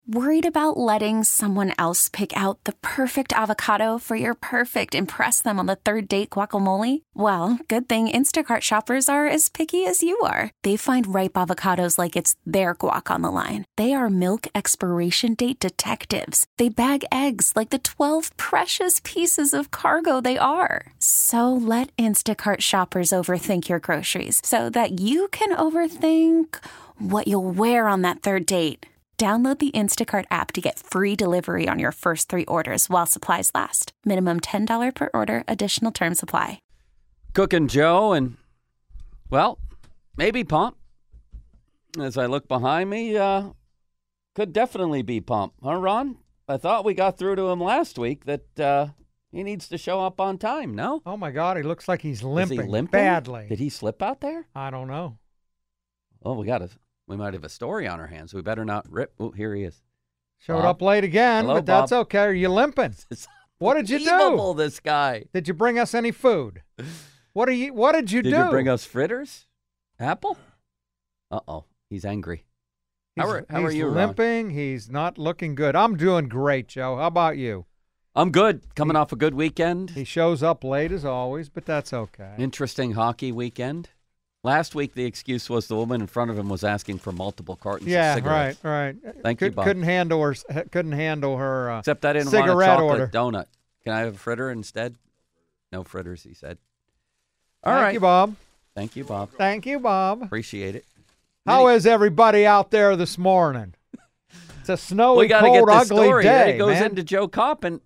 Worried about letting someone else pick out the perfect avocado for your perfect impress them on the third date guacamole? Well, good thing Instacart shoppers are as picky as you are. They find ripe avocados like it's their guac on the line. They are milk expiration date detectives. They bag eggs like the 12 precious pieces of cargo they are. So let Instacart shoppers overthink your groceries so that you can overthink what you'll wear on that third date. Download the Instacart app to get free delivery on your first 3 orders while supplies last. Minimum $10 per order. Additional terms apply. Cooking Joe and, well, maybe Pump. As I look behind me, could definitely be Pump. Huh, Ron? I thought we got through to him last week that he needs to show up on time, no? Oh, my God. He looks like he's limping, Is he limping badly. Did he slip out there? I don't know. Oh, we might have a story on our hands. We better not rip. Oh, here he is. Showed up late again, Hello, but that's Bob. okay. Are you limping? What did you do? Unbelievable, this guy. Did you bring us any food? What did you do? Did you bring us fritters? Apple? Uh-oh. He's angry. How are you, He's Ron? limping. He's not looking good. I'm doing great, Joe. How about you? I'm good. Coming off a good weekend. He shows up late as always, but that's okay. Interesting hockey weekend. Last week, the excuse was the woman in front of him was asking for multiple cartons of cigarettes. right. Thank you, Bob. Couldn't handle her. Except I didn't want a cigarette chocolate order. donut. Can I have a fritter instead? No fritters, he said. All Thank right. you, Bob. Thank you, Bob. Thank you, Bob. Appreciate it. How is everybody out there this morning? It's a snowy, We got to cold, get this ugly story. day, Then he goes man. into Joe Kopp, and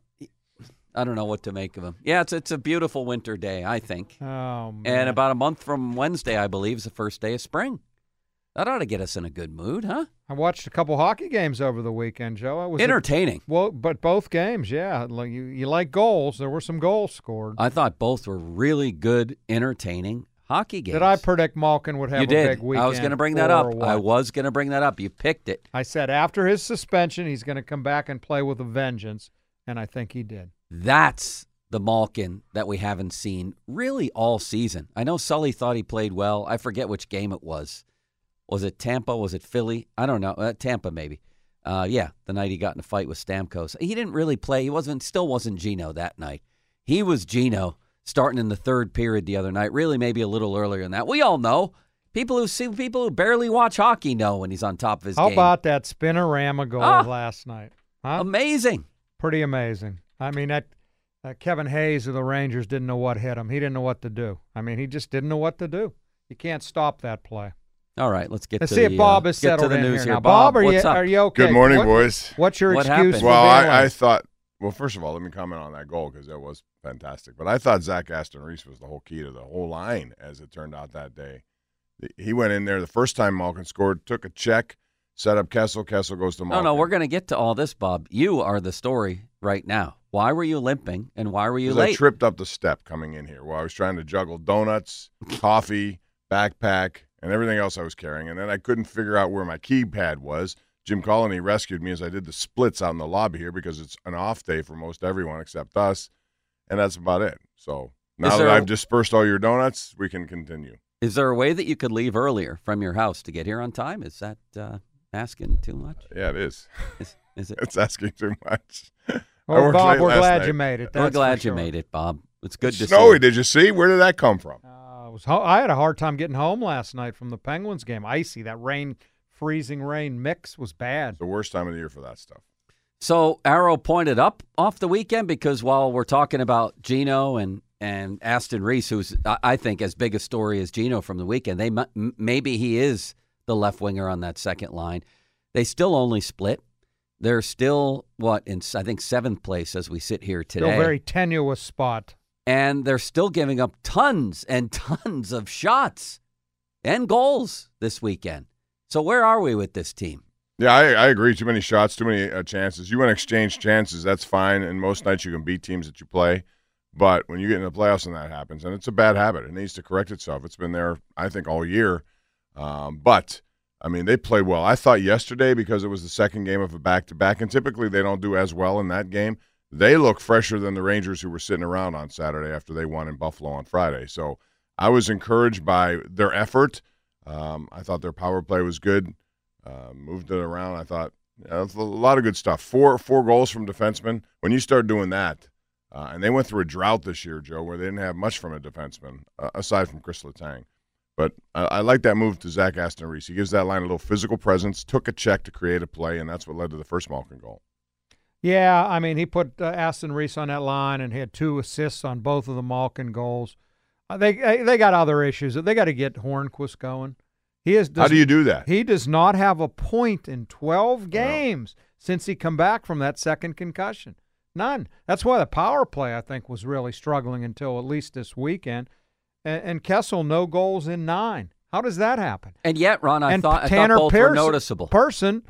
I don't know what to make of him. Yeah, it's a beautiful winter day, I think. Oh, man. And about a month from Wednesday, I believe, is the first day of spring. That ought to get us in a good mood, huh? I watched a couple hockey games over the weekend, Joe. It was Entertaining. but both games, yeah. Like you like goals. There were some goals scored. I thought both were really good, entertaining hockey games. Did I predict Malkin would have You a did. big weekend? I was going to bring that or up. what? I was going to bring that up. You picked it. I said after his suspension, he's going to come back and play with a vengeance, and I think he did. That's the Malkin that we haven't seen really all season. I know Sully thought he played well. I forget which game it was. Was it Tampa? Was it Philly? I don't know. Tampa maybe. Yeah, the night he got in a fight with Stamkos. He didn't really play. He still wasn't Gino that night. He was Gino starting in the third period the other night. Really, maybe a little earlier than that. We all know. People who barely watch hockey know when he's on top of his How game. about that spinorama goal last night? Huh? Amazing. Pretty amazing. I mean, that Kevin Hayes of the Rangers didn't know what hit him. He didn't know what to do. I mean, he just didn't know what to do. You can't stop that play. All right, let's get Let's to see the, if Bob is get to settled the in news here. here. Now, Bob, what's up? are you okay? Good morning, boys. What's your What excuse happened? for Well, being I late? thought, well, first of all, let me comment on that goal because that was fantastic. But I thought Zach Aston Reese was the whole key to the whole line, as it turned out that day. He went in there the first time Malkin scored, took a check, set up Kessel. Kessel goes to Malkin. No, we're going to get to all this, Bob. You are the story right now. Why were you limping and why were you 'Cause late? I tripped up the step coming in here while I was trying to juggle donuts, coffee, backpack, and everything else I was carrying. And then I couldn't figure out where my keypad was. Jim Colony rescued me as I did the splits out in the lobby here because it's an off day for most everyone except us. And that's about it. So now that I've dispersed all your donuts, we can continue. Is there a way that you could leave earlier from your house to get here on time? Is that asking too much? Yeah, it is. Is it? It's asking too much. Well, Bob, we're glad you made it. We're That's glad for you sure. made it, Bob. It's good to Snowy, see. did you see? Where did that come from? I had a hard time getting home last night from the Penguins game. Icy. That freezing rain mix was bad. It's the worst time of the year for that stuff. So Arrow pointed up off the weekend because while we're talking about Gino and Aston Reese, who's I think as big a story as Gino from the weekend, maybe he is the left winger on that second line. They still only split. They're still in I think 7th place as we sit here today. Still very tenuous spot. And they're still giving up tons and tons of shots and goals this weekend. So where are we with this team? Yeah, I agree. Too many shots, too many chances. You want to exchange chances, that's fine. And most nights you can beat teams that you play. But when you get in the playoffs and that happens, and it's a bad habit, it needs to correct itself. It's been there, I think, all year. But, I mean, they played well. I thought yesterday, because it was the second game of a back-to-back, and typically they don't do as well in that game, they look fresher than the Rangers who were sitting around on Saturday after they won in Buffalo on Friday. So I was encouraged by their effort. I thought their power play was good. Moved it around. I thought That's a lot of good stuff. Four goals from defensemen. When you start doing that, and they went through a drought this year, Joe, where they didn't have much from a defenseman, aside from Chris Letang. But I like that move to Zach Aston Reese. He gives that line a little physical presence, took a check to create a play, and that's what led to the first Malkin goal. Yeah, I mean, he put Aston Reese on that line and had 2 assists on both of the Malkin goals. They got other issues. They got to get Hornquist going. How do you do that? He does not have a point in 12 games since he come back from that second concussion. None. That's why the power play, I think, was really struggling until at least this weekend. And Kessel, no goals in 9. How does that happen? And yet, Ron, I thought both were noticeable. Person,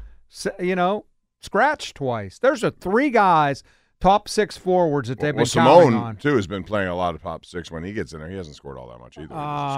scratched twice. There's 3 guys, top 6 forwards that they've been counting on. Simone, too, has been playing a lot of top 6. When he gets in there, he hasn't scored all that much either.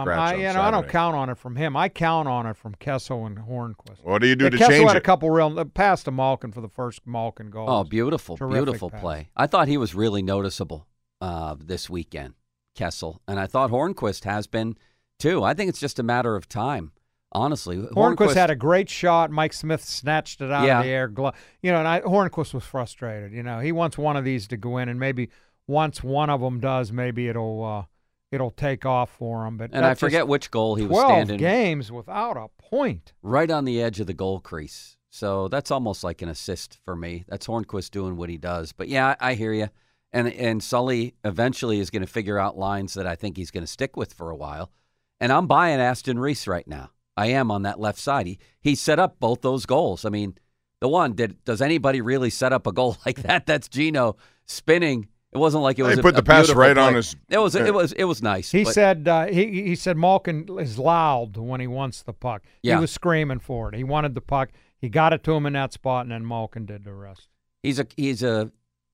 I don't count on it from him. I count on it from Kessel and Hornquist. What do you do to Kessel change had it? a couple real pass to Malkin for the first Malkin goal. Oh, beautiful, beautiful pass. play. I thought he was really noticeable this weekend, Kessel. And I thought Hornquist has been, too. I think it's just a matter of time. Honestly, Hornquist had a great shot. Mike Smith snatched it out of the air. And Hornquist was frustrated. He wants one of these to go in, and maybe once one of them does, maybe it'll take off for him. And I forget which goal he was standing. 12 games without a point, right on the edge of the goal crease. So that's almost like an assist for me. That's Hornquist doing what he does. But yeah, I hear you. And Sully eventually is going to figure out lines that I think he's going to stick with for a while. And I'm buying Aston Reese right now. I am on that left side. He set up both those goals. I mean, the one, does anybody really set up a goal like that? That's Gino spinning. It wasn't like it was. He put the pass right play. on his. It was nice. He said he said Malkin is loud when he wants the puck. Yeah. He was screaming for it. He wanted the puck. He got it to him in that spot, and then Malkin did the rest. He's a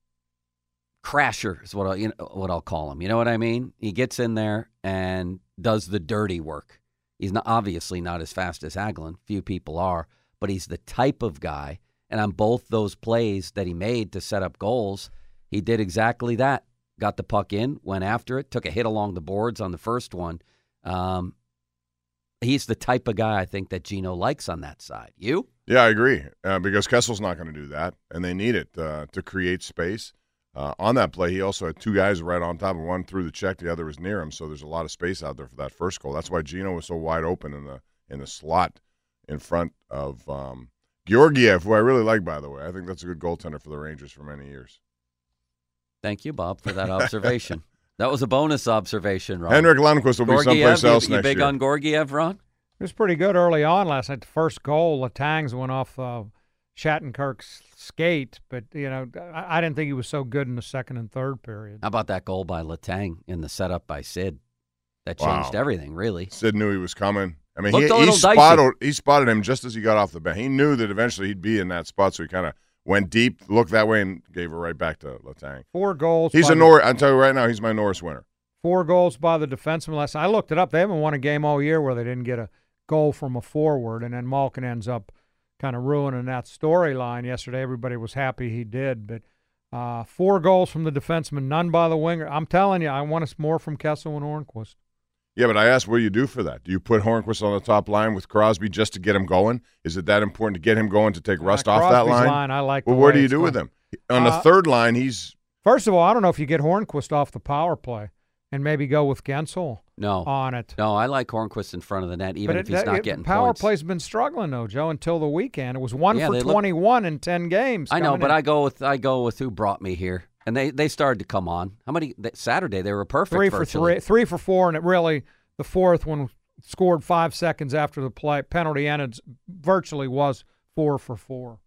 crasher is what I'll call him. You know what I mean? He gets in there and does the dirty work. He's obviously not as fast as Hagelin. Few people are, but he's the type of guy. And on both those plays that he made to set up goals, he did exactly that. Got the puck in, went after it, took a hit along the boards on the first one. He's the type of guy I think that Gino likes on that side. You? Yeah, I agree. Because Kessel's not going to do that, and they need it to create space. On that play, he also had 2 guys right on top of one through the check. The other was near him, so there's a lot of space out there for that first goal. That's why Gino was so wide open in the slot in front of Georgiev, who I really like, by the way. I think that's a good goaltender for the Rangers for many years. Thank you, Bob, for that observation. That was a bonus observation, Ron. Henrik Lundqvist will be someplace else next year. You big on Georgiev, Ron? It was pretty good early on last night. The first goal, Letang's went off Shattenkirk's skate, but I didn't think he was so good in the second and third period. How about that goal by Letang in the setup by Sid? That changed everything, really. Sid knew he was coming. I mean, he spotted him just as he got off the bench. He knew that eventually he'd be in that spot, so he kind of went deep, looked that way, and gave it right back to Letang. 4 goals. He's I'll tell you right now, he's my Norris winner. 4 goals by the defenseman last night. I looked it up. They haven't won a game all year where they didn't get a goal from a forward, and then Malkin ends up kind of ruining that storyline yesterday. Everybody was happy he did, but 4 goals from the defenseman, none by the winger. I'm telling you, I want us more from Kessel and Hornquist. Yeah, but I asked, what do you do for that? Do you put Hornquist on the top line with Crosby just to get him going? Is it that important to get him going to take rust off that line? I like. Well, what do you do with him? On the third line, he's... First of all, I don't know if you get Hornquist off the power play and maybe go with Gensel on it. No, I like Hornquist in front of the net, even if he's not getting power points. Power play's been struggling, though, Joe, until the weekend. It was 1 for 21 in 10 games. I know, but I go with who brought me here. And they started to come on. How many? Saturday, they were perfect. 3 for 3, 3 for 4, and it really... The fourth one scored 5 seconds after the penalty ended. Virtually was 4 for 4.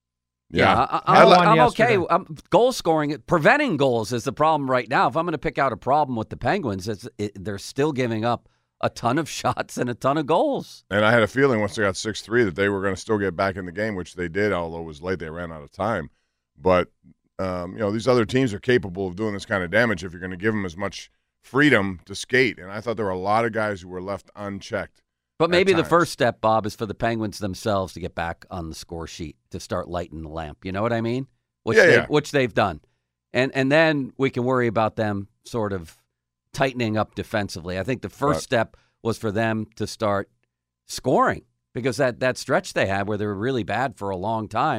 Yeah, I'm okay. Goal scoring, preventing goals is the problem right now. If I'm going to pick out a problem with the Penguins, they're still giving up a ton of shots and a ton of goals. And I had a feeling once they got 6-3 that they were going to still get back in the game, which they did, although it was late. They ran out of time. But, these other teams are capable of doing this kind of damage if you're going to give them as much freedom to skate, and I thought there were a lot of guys who were left unchecked. But maybe the first step, Bob, is for the Penguins themselves to get back on the score sheet, to start lighting the lamp. You know what I mean? Which they've done. And then we can worry about them sort of tightening up defensively. I think the first step was for them to start scoring, because that stretch they had where they were really bad for a long time,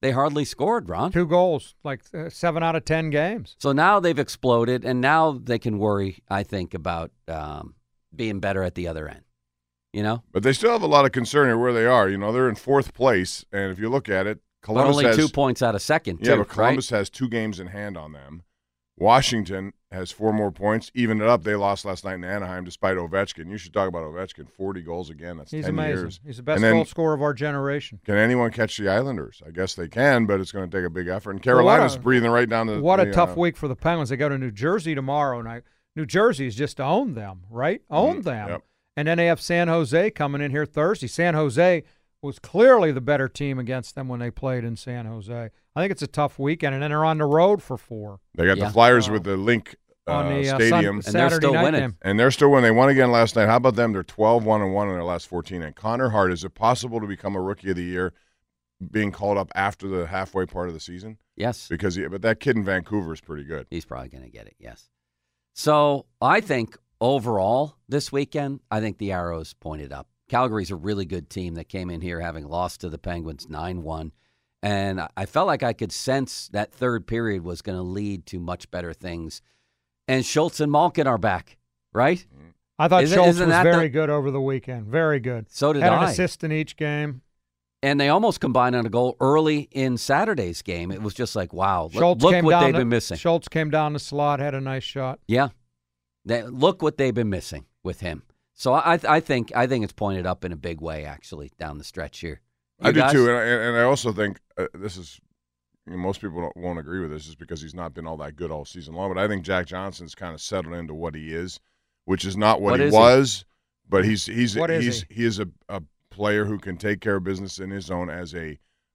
They hardly scored, Ron. 2 goals, like 7 out of 10 games. So now they've exploded, and now they can worry, I think, about being better at the other end. You know? But they still have a lot of concern here where they are. You know, they're in 4th place, and if you look at it, Columbus only has 2 points out of second, yeah, too, but Columbus right? has 2 games in hand on them. Washington has 4 more points. Even it up, they lost last night in Anaheim despite Ovechkin. You should talk about Ovechkin. 40 goals again. That's He's 10 amazing. years. He's the best goal scorer of our generation. Can anyone catch the Islanders? I guess they can, but it's going to take a big effort. And Carolina's breathing right down the What a tough week for the Penguins. They go to New Jersey tomorrow night. New Jersey is just to own them, right? Own them. Yep. And then they have San Jose coming in here Thursday. San Jose was clearly the better team against them when they played in San Jose. I think it's a tough weekend, and then they're on the road for 4. They got the Flyers with the Link on the Stadium. and they're still winning. Game. And they're still winning. They won again last night. How about them? They're 12-1-1 in their last 14. And Connor Hart, is it possible to become a Rookie of the Year being called up after the halfway part of the season? Yes. But that kid in Vancouver is pretty good. He's probably going to get it, yes. So I think overall this weekend, I think the arrows pointed up. Calgary's a really good team that came in here having lost to the Penguins 9-1. And I felt like I could sense that third period was going to lead to much better things. And Schultz and Malkin are back, right? I thought Schultz was very good over the weekend. Very good. So did I. I. Had an assist in each game. And they almost combined on a goal early in Saturday's game. It was just like, wow, look what they've been missing. Schultz came down the slot, had a nice shot. Yeah. Look what they've been missing with him. So I think it's pointed up in a big way, actually, down the stretch here. I do too, and I also think this is, most people won't agree with this just because he's not been all that good all season long, but I think Jack Johnson's kind of settled into what he is, which is not what he was, but he is a player who can take care of business in his zone as a,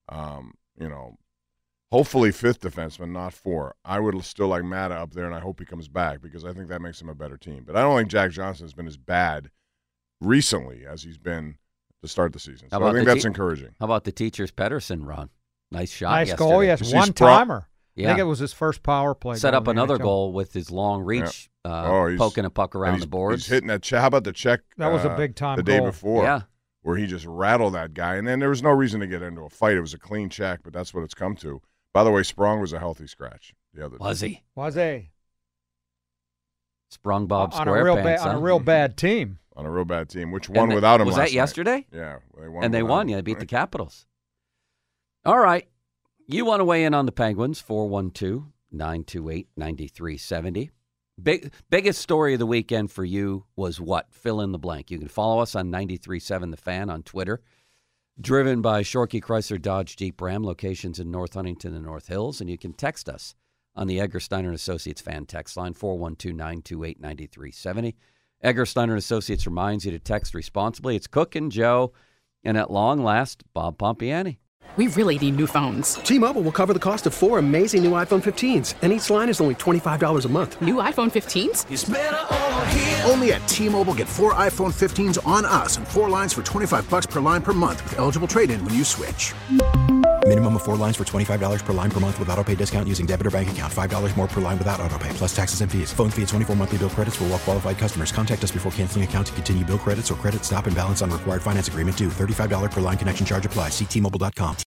hopefully 5th defenseman, not 4. I would still like Matta up there, and I hope he comes back because I think that makes him a better team. But I don't think Jack Johnson has been as bad recently as he's been to start the season. So I think that's encouraging. How about the Teachers Pedersen run? Nice shot. Nice yesterday. goal, yes. One-timer. Yeah. I think it was his first power play. Set up another goal with his long reach, poking a puck around the boards. He's hitting that check. How about the check? That was a big-time goal. The day before, where he just rattled that guy. And then there was no reason to get into a fight. It was a clean check, but that's what it's come to. By the way, Sprong was a healthy scratch the other day. Was he? Sprung Bob SquarePants. On a real bad team. On a real bad team, which won without him last night. Was that yesterday? Yeah. They won. Yeah, they beat the Capitals. All right. You want to weigh in on the Penguins, 412-928-9370. Biggest story of the weekend for you was what? Fill in the blank. You can follow us on 93.7 The Fan on Twitter. Driven by Shorkey Chrysler Dodge Jeep Ram, locations in North Huntington and North Hills. And you can text us on the Edgar Steiner & Associates fan text line, 412-928-9370. Edgar Steiner & Associates reminds you to text responsibly. It's Cook and Joe, and at long last, Bob Pompiani. We really need new phones. T-Mobile will cover the cost of 4 amazing new iPhone 15s, and each line is only $25 a month. New iPhone 15s? It's better over here. Only at T-Mobile, get 4 iPhone 15s on us and 4 lines for $25 per line per month with eligible trade-in when you switch. Minimum of 4 lines for $25 per line per month with autopay discount using debit or bank account. $5 more per line without autopay, plus taxes and fees. Phone fee at 24 monthly bill credits for well-qualified customers. Contact us before canceling account to continue bill credits or credit stop and balance on required finance agreement due. $35 per line connection charge applies. See T-Mobile.com.